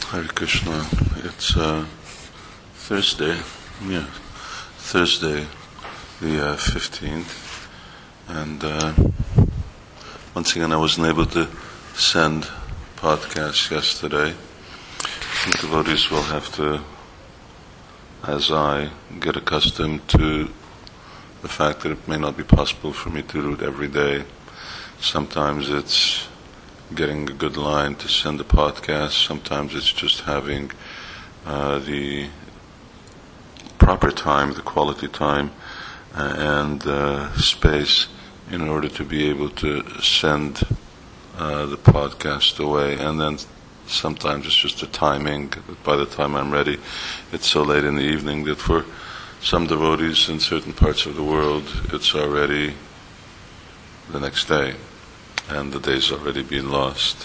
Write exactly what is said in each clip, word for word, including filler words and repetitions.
Hare Krishna. It's uh, Thursday, yeah, Thursday, the uh, fifteenth, and uh, once again I wasn't able to send podcasts yesterday. I think devotees will have to, as I, get accustomed to the fact that it may not be possible for me to do it every day. Sometimes it's getting a good line to send a podcast. Sometimes it's just having uh, the proper time, the quality time, uh, and uh, space in order to be able to send uh, the podcast away. And then sometimes it's just the timing. By the time I'm ready, it's so late in the evening that for some devotees in certain parts of the world, it's already the next day, and the day's already been lost.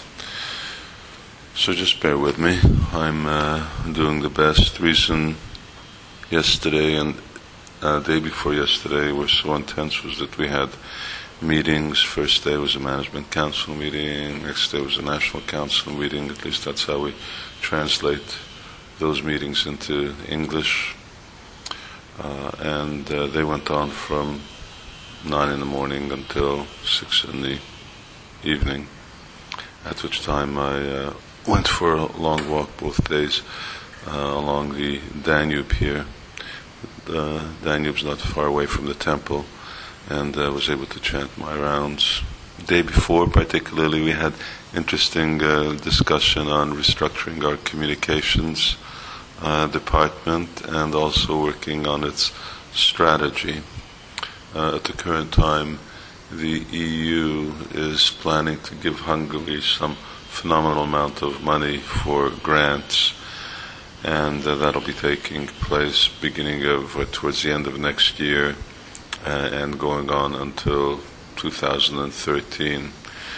So just bear with me. I'm uh, doing the best. Reason yesterday and uh, day before yesterday were so intense was that we had meetings. First day was a management council meeting. Next day was a national council meeting. At least that's how we translate those meetings into English. Uh, and uh, they went on from nine in the morning until six in the evening, at which time I uh, went for a long walk both days uh, along the Danube here. The Danube's not far away from the temple, and I uh, was able to chant my rounds. The day before particularly we had interesting uh, discussion on restructuring our communications uh, department and also working on its strategy. Uh, at the current time, the E U is planning to give Hungary some phenomenal amount of money for grants, and uh, that'll be taking place beginning of, uh, towards the end of next year, uh, and going on until two thousand thirteen.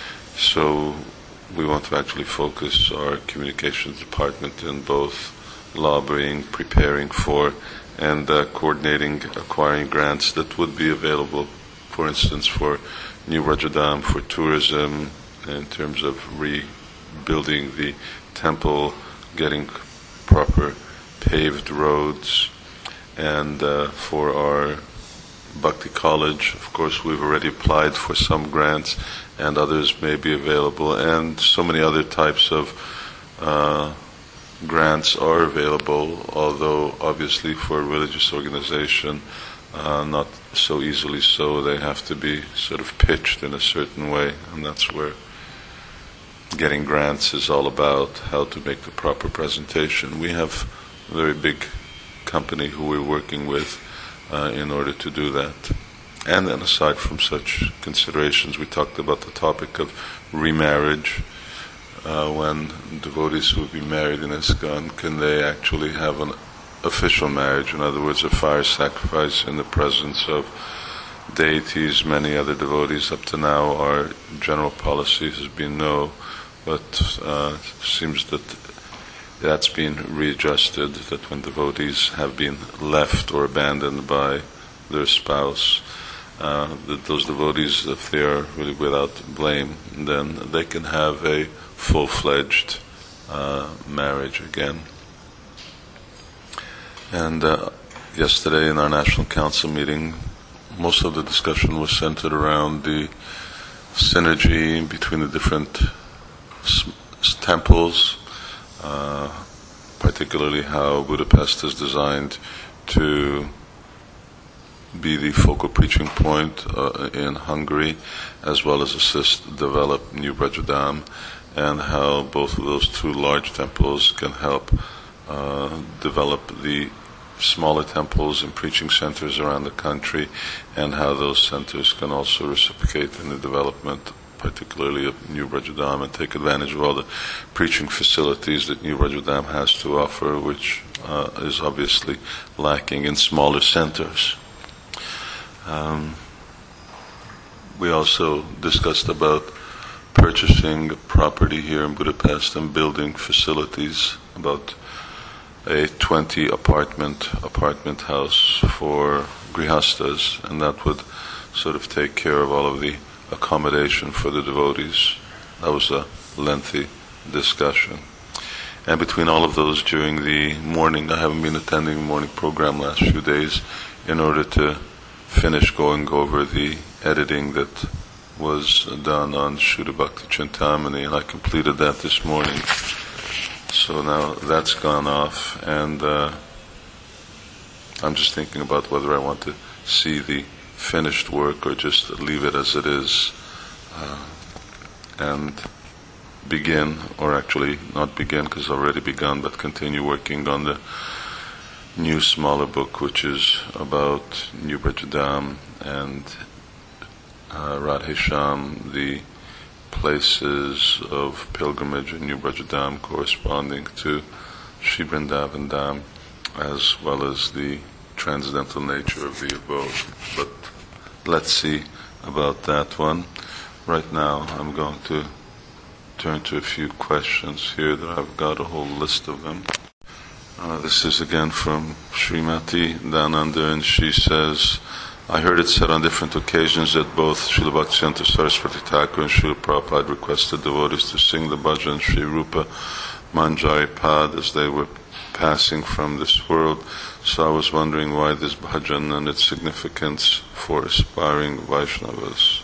So we want to actually focus our communications department in both lobbying, preparing for, and uh, coordinating, acquiring grants that would be available, for instance, for New Rajadam, for tourism, in terms of rebuilding the temple, getting proper paved roads, and uh, for our Bhakti College, of course, we've already applied for some grants, and others may be available, and so many other types of uh, grants are available, although obviously for a religious organization, Uh, not so easily so. They have to be sort of pitched in a certain way, and that's where getting grants is all about, how to make the proper presentation. We have a very big company who we're working with uh, in order to do that. And then aside from such considerations, we talked about the topic of remarriage. Uh, when devotees who would be married in ISKCON, can they actually have an official marriage, in other words, a fire sacrifice in the presence of deities, many other devotees. Up to now, our general policy has been no, but uh, it seems that that's been readjusted, that when devotees have been left or abandoned by their spouse, uh, that those devotees, if they are really without blame, then they can have a full-fledged uh, marriage again. And uh, yesterday in our National Council meeting, most of the discussion was centered around the synergy between the different s- temples, uh, particularly how Budapest is designed to be the focal preaching point uh, in Hungary, as well as assist develop New Rajadam, and how both of those two large temples can help Uh, develop the smaller temples and preaching centers around the country, and how those centers can also reciprocate in the development, particularly of New Rajadam, and take advantage of all the preaching facilities that New Rajadam has to offer, which uh, is obviously lacking in smaller centers. Um, we also discussed about purchasing property here in Budapest and building facilities, about a twenty apartment apartment house for grihastas, and that would sort of take care of all of the accommodation for the devotees. That was a lengthy discussion. And between all of those, during the morning, I haven't been attending the morning program last few days in order to finish going over the editing that was done on Shuddha Bhakti Chintamani, and I completed that this morning. So now that's gone off, and uh, I'm just thinking about whether I want to see the finished work or just leave it as it is uh, and begin, or actually not begin because I've already begun, but continue working on the new smaller book, which is about New Brajadam and uh, Radhesham, the places of pilgrimage in New Brajadam corresponding to Shri Vrindavan Dham, as well as the transcendental nature of the abode. But let's see about that one. Right now I'm going to turn to a few questions here that I've got a whole list of them. Uh, this is again from Srimati Dhananda, and she says, I heard it said on different occasions that both Srila Bhaktisiddhanta Saraswati Thakur and Srila Prabhupada requested devotees to sing the bhajan Sri Rupa Manjari Pad as they were passing from this world. So I was wondering why this bhajan and its significance for aspiring Vaishnavas.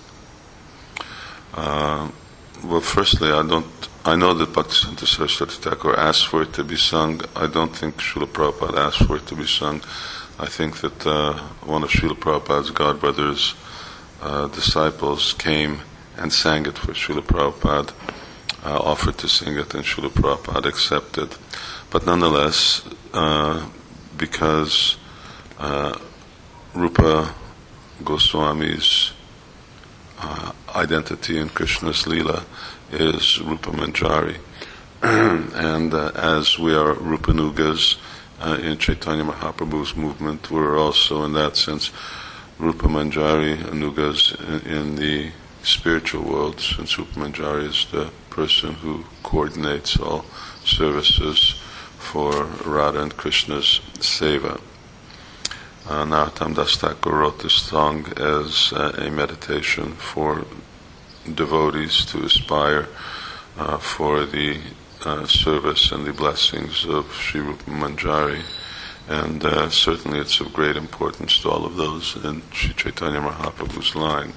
Uh, well, firstly, I don't. I know that Bhaktisiddhanta Saraswati Thakur asked for it to be sung. I don't think Srila Prabhupada asked for it to be sung. I think that uh, one of Srila Prabhupada's godbrother's uh, disciples came and sang it for Srila Prabhupada, uh, offered to sing it, and Srila Prabhupada accepted. But nonetheless, uh, because uh, Rupa Goswami's uh, identity in Krishna's Leela is Rupa Manjari, and uh, as we are Rupanugas, Uh, in Chaitanya Mahaprabhu's movement, we're also, in that sense, Rupa Manjari Anugas in, in the spiritual world, since Rupa Manjari is the person who coordinates all services for Radha and Krishna's seva. Uh, Narottam Das Thakur wrote this song as uh, a meditation for devotees to aspire uh, for the Uh, service and the blessings of Sri Rupa Manjari, and uh, certainly it's of great importance to all of those in Sri Chaitanya Mahaprabhu's line.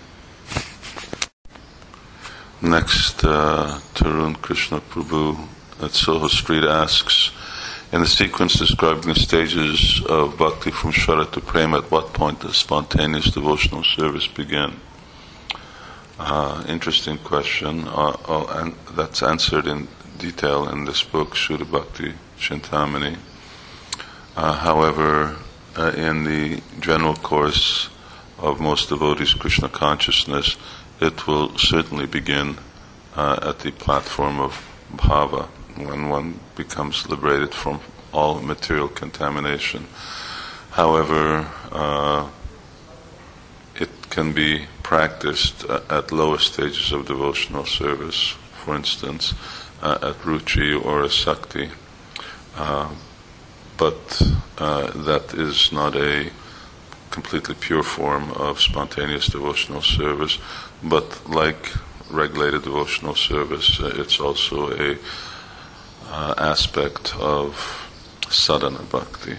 Next, uh, Tarun Krishna Prabhu at Soho Street asks, in the sequence describing the stages of bhakti from Shraddha to Prema, at what point does spontaneous devotional service begin? Uh, interesting question, uh, oh, and that's answered in detail in this book, Shuddha Bhakti Chintamani. Uh, however, uh, in the general course of most devotees' Krishna consciousness, it will certainly begin uh, at the platform of bhava, when one becomes liberated from all material contamination. However, uh, it can be practiced uh, at lower stages of devotional service, for instance, Uh, at Ruchi or Asakti, uh, but uh, that is not a completely pure form of spontaneous devotional service, but like regulated devotional service, uh, it's also a uh, aspect of sadhana bhakti.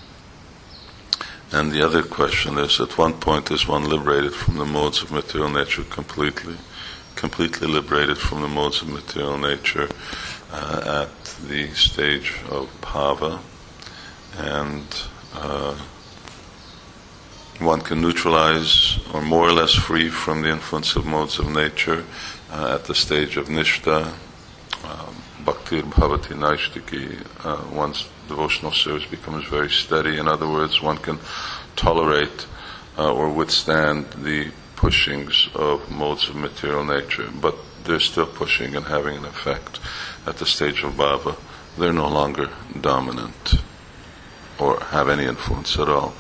And the other question is, at one point is one liberated from the modes of material nature completely? completely liberated from the modes of material nature uh, at the stage of bhava, and uh, one can neutralize or more or less free from the influence of modes of nature uh, at the stage of nishta, um, bhaktir bhavati naishtiki. Uh, one's devotional service becomes very steady. In other words, one can tolerate uh, or withstand the pushings of modes of material nature, but they're still pushing and having an effect. At the stage of bhava, they're no longer dominant or have any influence at all.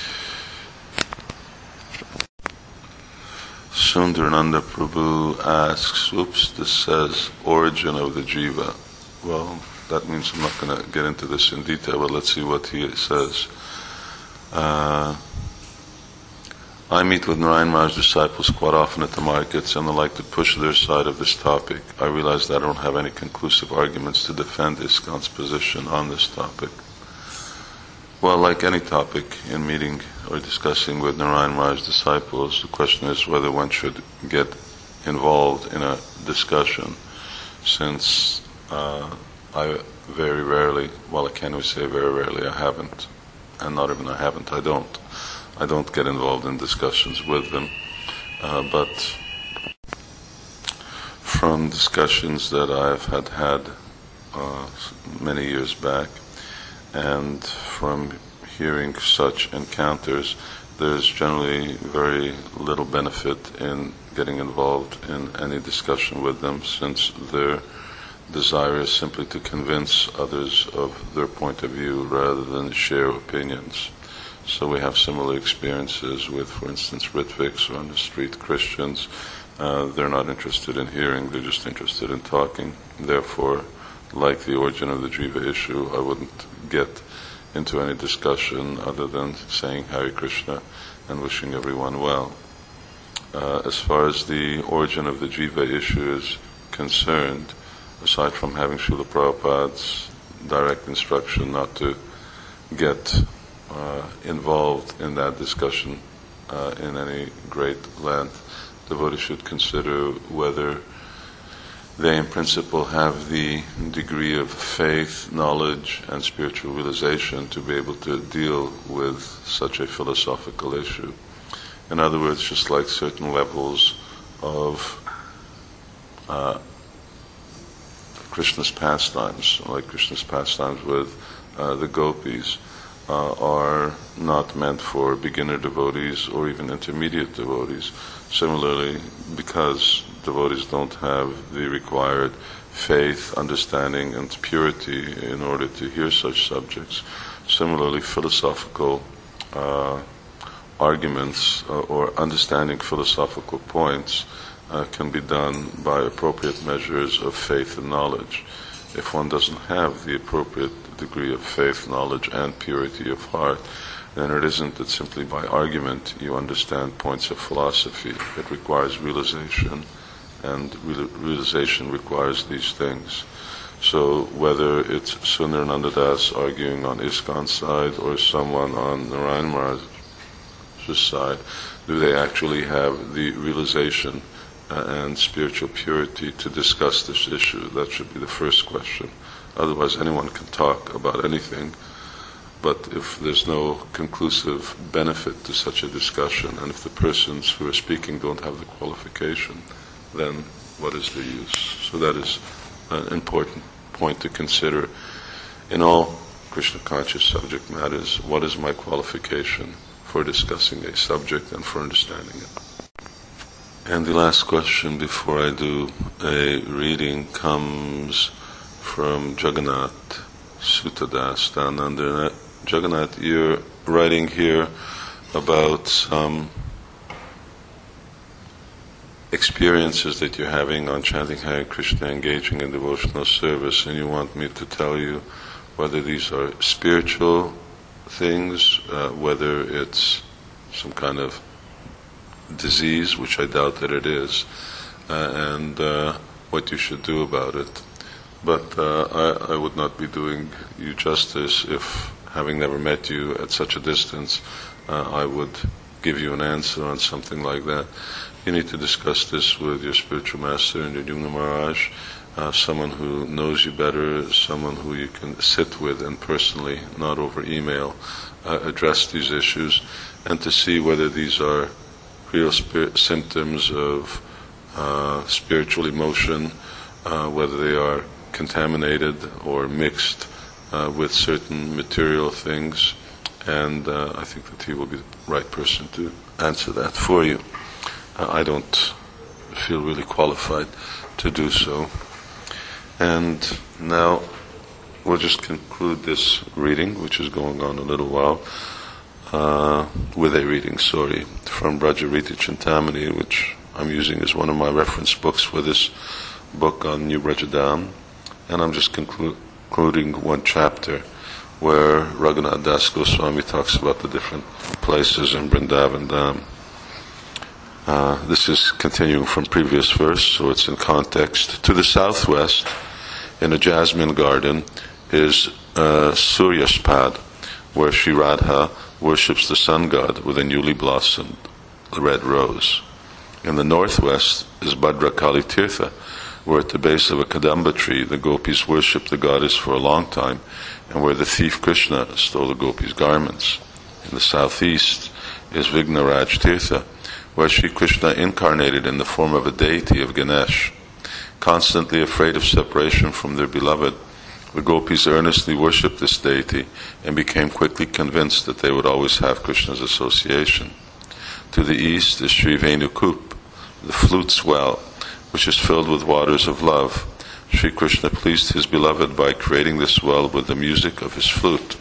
Sundarananda Prabhu asks, oops, this says origin of the jiva. Well, that means I'm not going to get into this in detail, but let's see what he says. Uh, I meet with Narayan Maharaj's disciples quite often at the markets, and I like to push their side of this topic. I realize that I don't have any conclusive arguments to defend ISKCON's position on this topic. Well, like any topic in meeting or discussing with Narayan Maharaj's disciples, the question is whether one should get involved in a discussion, since uh, I very rarely, well, I can't even say very rarely, I haven't, and not even I haven't, I don't. I don't get involved in discussions with them, uh, but from discussions that I've had had uh, many years back, and from hearing such encounters, there's generally very little benefit in getting involved in any discussion with them, since their desire is simply to convince others of their point of view rather than share opinions. So we have similar experiences with, for instance, Ritviks or on the street Christians. Uh, they're not interested in hearing, they're just interested in talking. Therefore, like the origin of the Jiva issue, I wouldn't get into any discussion other than saying Hare Krishna and wishing everyone well. Uh, as far as the origin of the Jiva issue is concerned, aside from having Srila Prabhupada's direct instruction not to get uh, involved in that discussion uh, in any great length, devotees should consider whether they in principle have the degree of faith, knowledge, and spiritual realization to be able to deal with such a philosophical issue. In other words, just like certain levels of uh, Krishna's pastimes, like Krishna's pastimes with uh, the gopis, uh, are not meant for beginner devotees or even intermediate devotees. Similarly, because devotees don't have the required faith, understanding, and purity in order to hear such subjects, similarly philosophical uh, arguments uh, or understanding philosophical points uh, can be done by appropriate measures of faith and knowledge. If one doesn't have the appropriate degree of faith, knowledge, and purity of heart, then it isn't that simply by argument you understand points of philosophy. It requires realization, and real- realization requires these things. So whether it's Sundarananda Das arguing on ISKCON's side or someone on Narayan Maharaj's side, do they actually have the realization uh, and spiritual purity to discuss this issue? That should be the first question. Otherwise anyone can talk about anything, but if there's no conclusive benefit to such a discussion, and if the persons who are speaking don't have the qualification, then what is the use? So that is an important point to consider in all Krishna conscious subject matters. What is my qualification for discussing a subject and for understanding it? And the last question before I do a reading comes from Jagannath Sutadas down under. Jagannath, you're writing here about some experiences that you're having on chanting Hare Krishna, engaging in devotional service, and you want me to tell you whether these are spiritual things, uh, whether it's some kind of disease, which I doubt that it is, uh, and uh, what you should do about it. But uh, I, I would not be doing you justice if, having never met you at such a distance, uh, I would give you an answer on something like that. You need to discuss this with your spiritual master, Nrsimha Maharaj, uh, someone who knows you better, someone who you can sit with and personally, not over email, uh, address these issues, and to see whether these are real spirit symptoms of uh, spiritual emotion, uh, whether they are contaminated or mixed uh, with certain material things, and uh, I think that he will be the right person to answer that for you. Uh, I don't feel really qualified to do so. And now we'll just conclude this reading, which is going on a little while, uh, with a reading, sorry, from Brajariti Chintamani, which I'm using as one of my reference books for this book on New Brajadam. And I'm just conclu- concluding one chapter where Raghunath Das Goswami talks about the different places in Vrindavan Dham. Uh, this is continuing from previous verse, so it's in context. To the southwest, in a jasmine garden, is uh, Suryashpad, where Sri Radha worships the sun god with a newly blossomed red rose. In the northwest is Bhadrakali Tirtha, where at the base of a Kadamba tree the gopis worshipped the goddess for a long time, and where the thief Krishna stole the gopis' garments. In the southeast is Vignaraj Tirtha, where Sri Krishna incarnated in the form of a deity of Ganesh. Constantly afraid of separation from their beloved, the gopis earnestly worshipped this deity and became quickly convinced that they would always have Krishna's association. To the east is Sri Venukup, the flute's well, which is filled with waters of love. Sri Krishna pleased his beloved by creating this well with the music of his flute.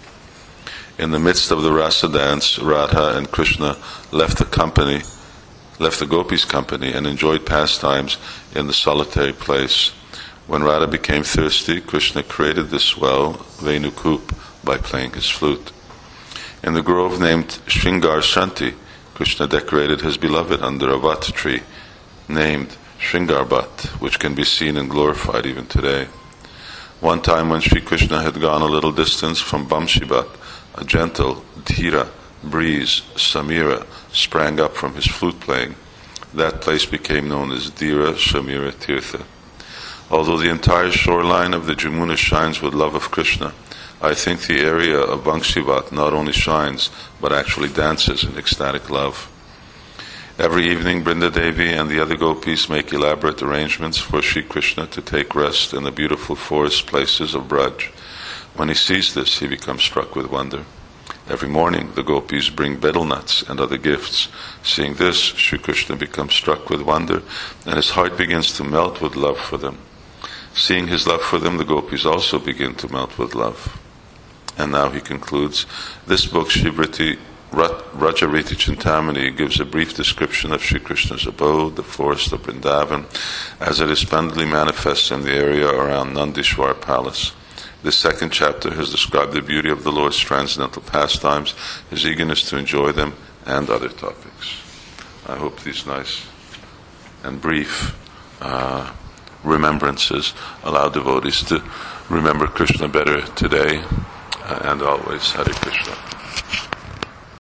In the midst of the rasa dance, Radha and Krishna left the company, left the gopis' company, and enjoyed pastimes in the solitary place. When Radha became thirsty, Krishna created this well, Venukup, by playing his flute. In the grove named Shringar Shanti, Krishna decorated his beloved under a vat tree named Shringarbat, which can be seen and glorified even today. One time when Sri Krishna had gone a little distance from Bamshibat, a gentle dhira breeze, Samira, sprang up from his flute playing. That place became known as Dhira Samira Tirtha. Although the entire shoreline of the Jamuna shines with love of Krishna, I think the area of Banshivat not only shines, but actually dances in ecstatic love. Every evening, Brinda Devi and the other gopis make elaborate arrangements for Sri Krishna to take rest in the beautiful forest places of Braj. When he sees this, he becomes struck with wonder. Every morning, the gopis bring betel nuts and other gifts. Seeing this, Sri Krishna becomes struck with wonder, and his heart begins to melt with love for them. Seeing his love for them, the gopis also begin to melt with love. And now he concludes, this book, Shivriti Rajariti Chintamani, gives a brief description of Sri Krishna's abode, the forest of Vrindavan, as it is splendidly manifest in the area around Nandishwar Palace. This second chapter has described the beauty of the Lord's transcendental pastimes, his eagerness to enjoy them, and other topics. I hope these nice and brief uh, remembrances allow devotees to remember Krishna better today uh, and always. Hare Krishna.